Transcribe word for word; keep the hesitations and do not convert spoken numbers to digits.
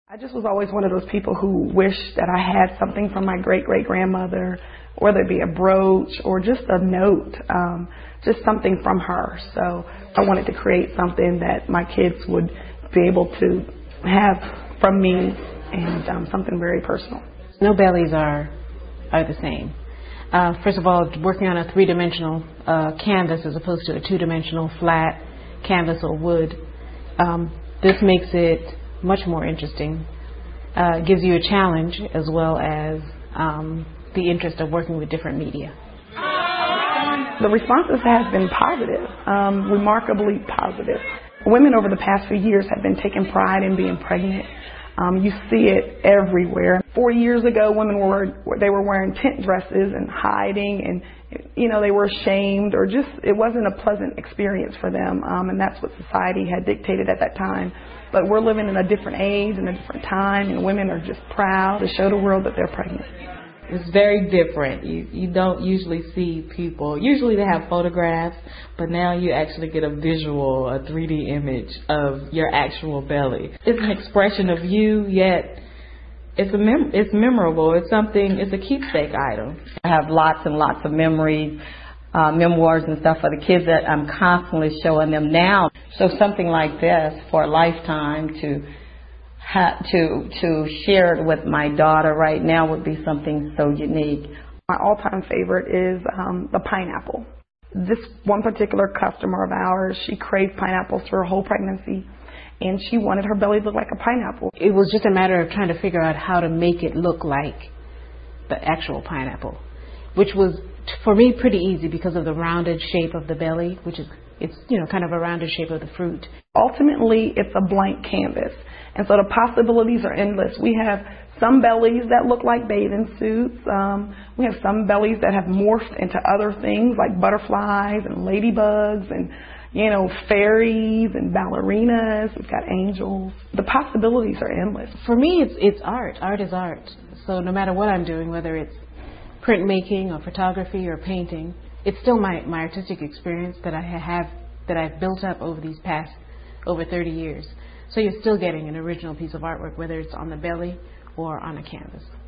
I just was always one of those people who wished that I had something from my great-great-grandmother, whether it be a brooch or just a note, um, just something from her. So I wanted to create something that my kids would be able to have from me, and um, something very personal. No bellies are, are the same. Uh, first of all, working on a three-dimensional uh, canvas as opposed to a two-dimensional flat canvas or wood, um, this makes it much more interesting. Uh, gives you a challenge as well as um, the interest of working with different media. The responses have been positive, um, remarkably positive. Women over the past few years have been taking pride in being pregnant. Um, you see it everywhere. Four years ago, women were they were wearing tent dresses and hiding, and you know they were ashamed, or just it wasn't a pleasant experience for them. Um, and that's what society had dictated at that time. But we're living in a different age and a different time, and women are just proud to show the world that they're pregnant. It's very different. You you don't usually see people. Usually they have photographs, but now you actually get a visual, a three D image of your actual belly. It's an expression of you, yet it's a mem- it's memorable. It's something. It's a keepsake item. I have lots and lots of memories, uh, memoirs and stuff for the kids that I'm constantly showing them now. So something like this for a lifetime to. To, to share it with my daughter right now would be something so unique. My all-time favorite is um, the pineapple. This one particular customer of ours, she craved pineapples through her whole pregnancy, and she wanted her belly to look like a pineapple. It was just a matter of trying to figure out how to make it look like the actual pineapple, which was, for me, pretty easy because of the rounded shape of the belly, which is, it's, you know, kind of a rounded shape of the fruit. Ultimately, it's a blank canvas. And so the possibilities are endless. We have some bellies that look like bathing suits. Um, we have some bellies that have morphed into other things like butterflies and ladybugs and, you know, fairies and ballerinas. We've got angels. The possibilities are endless. For me, it's it's art. Art is art. So no matter what I'm doing, whether it's printmaking or photography or painting, it's still my, my artistic experience that I have, that I've built up over these past, over thirty years. So you're still getting an original piece of artwork, whether it's on the belly or on a canvas.